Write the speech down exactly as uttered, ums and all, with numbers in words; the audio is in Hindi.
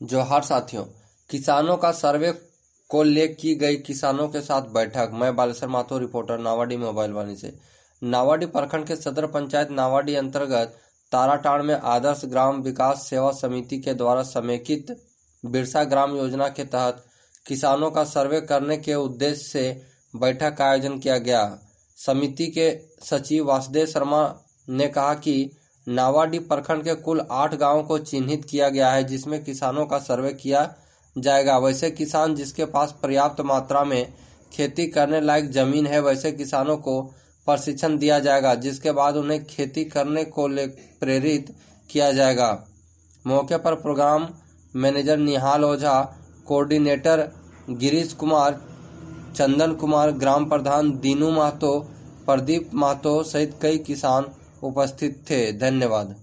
जोहार साथियों, किसानों का सर्वे को ले की गई किसानों के साथ बैठक। मैं बालेश्वर माथुर, रिपोर्टर, नावाडी मोबाइल वाणी से। नावाडी प्रखंड के सदर पंचायत नावाडी अंतर्गत ताराटाड़ में आदर्श ग्राम विकास सेवा समिति के द्वारा समेकित बिरसा ग्राम योजना के तहत किसानों का सर्वे करने के उद्देश्य से बैठक का आयोजन किया गया। समिति के सचिव वासुदेव शर्मा ने कहा कि नावाडी प्रखंड के कुल आठ गांवों को चिन्हित किया गया है, जिसमें किसानों का सर्वे किया जाएगा। वैसे किसान जिसके पास पर्याप्त मात्रा में खेती करने लायक जमीन है, वैसे किसानों को प्रशिक्षण दिया जाएगा, जिसके बाद उन्हें खेती करने को ले प्रेरित किया जाएगा। मौके पर program manager Nihal Ojha, coordinator Girish Kumar, Chandan Kumar, ग्राम प्रधान दीनू महतो, प्रदीप महतो सहित कई किसान उपस्थित थे। धन्यवाद।